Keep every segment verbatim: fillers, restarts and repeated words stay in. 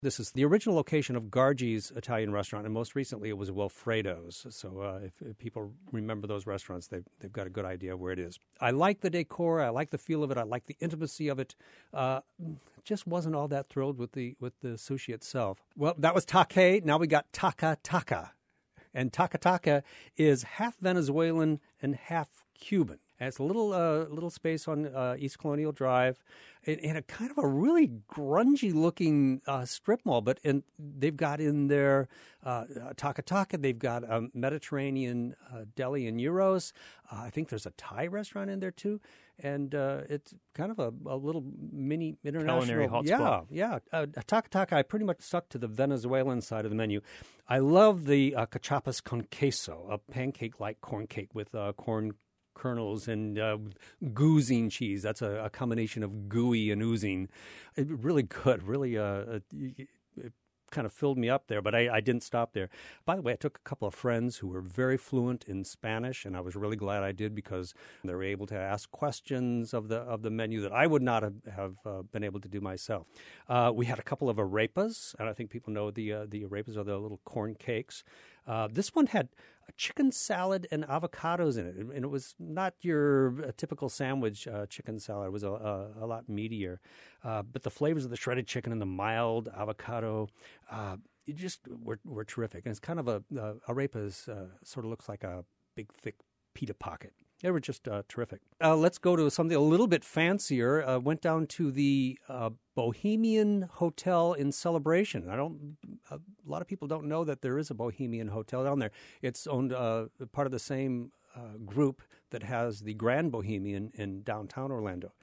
This is the original location of Gargi's Italian restaurant, and most recently it was Wilfredo's. So uh, if, if people remember those restaurants, they've, they've got a good idea of where it is. I like the decor. I like the feel of it. I like the intimacy of it. Uh, just wasn't all that thrilled with the with the sushi itself. Well, that was Take. Now we got Taka Taka. And Taka Taka is half Venezuelan and half Cuban. And it's a little uh, little space on uh, East Colonial Drive, in, in a kind of a really grungy-looking uh, strip mall. But in, they've got in there uh, Taka Taka. They've got a Mediterranean uh, deli and gyros. Uh, I think there's a Thai restaurant in there too, and uh, it's kind of a, a little mini international culinary hotspot. Yeah, yeah. Uh, Taka Taka. I pretty much stuck to the Venezuelan side of the menu. I love the uh, cachapas con queso, a pancake-like corn cake with uh, corn kernels and uh, goozing cheese. That's a, a combination of gooey and oozing. It, really good. Really, uh, it, it kind of filled me up there, but I, I didn't stop there. By the way, I took a couple of friends who were very fluent in Spanish, and I was really glad I did because they were able to ask questions of the of the menu that I would not have, have uh, been able to do myself. Uh, we had a couple of arepas, and I think people know the uh, the arepas are the little corn cakes. Uh, this one had a chicken salad and avocados in it, and it was not your uh, typical sandwich uh, chicken salad. It was a, a, a lot meatier. Uh, but the flavors of the shredded chicken and the mild avocado, uh, it just were, were terrific. And it's kind of a, uh, arepas uh, sort of looks like a big, thick pita pocket. They were just uh, terrific. Uh, let's go to something a little bit fancier. Uh, went down to the uh, Bohemian Hotel in Celebration. I don't. A lot of people don't know that there is a Bohemian Hotel down there. It's owned uh, part of the same uh, group that has the Grand Bohemian in downtown Orlando,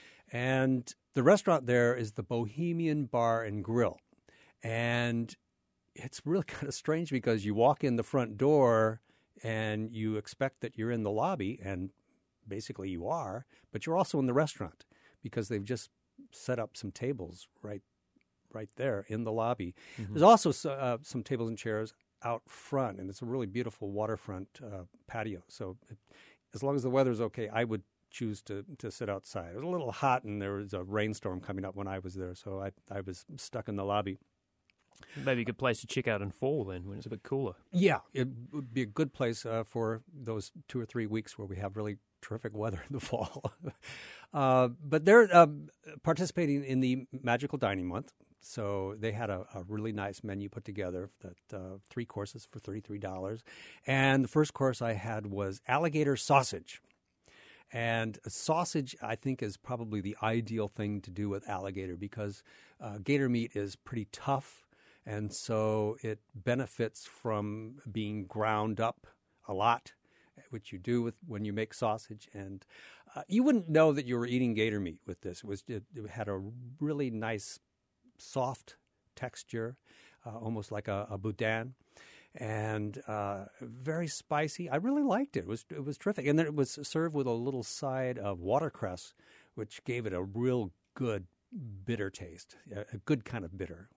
and the restaurant there is the Bohemian Bar and Grill, and it's really kind of strange because you walk in the front door and you expect that you're in the lobby, and basically you are, but you're also in the restaurant because they've just set up some tables right right there in the lobby. Mm-hmm. There's also uh, some tables and chairs out front, and it's a really beautiful waterfront uh, patio. So it, as long as the weather's okay, I would choose to, to sit outside. It was a little hot, and there was a rainstorm coming up when I was there, so I, I was stuck in the lobby. Maybe a good place to check out in fall then, when it's a bit cooler. Yeah, it would be a good place uh, for those two or three weeks where we have really terrific weather in the fall. uh, but they're uh, participating in the Magical Dining Month, so they had a, a really nice menu put together, that uh, three courses for thirty-three dollars. And the first course I had was alligator sausage. And sausage, I think, is probably the ideal thing to do with alligator because uh, gator meat is pretty tough. And so it benefits from being ground up a lot, which you do with when you make sausage. And uh, you wouldn't know that you were eating gator meat with this. It was it, it had a really nice, soft texture, uh, almost like a, a boudin, and uh, very spicy. I really liked it. It was it was terrific. And then it was served with a little side of watercress, which gave it a real good bitter taste, a good kind of bitter,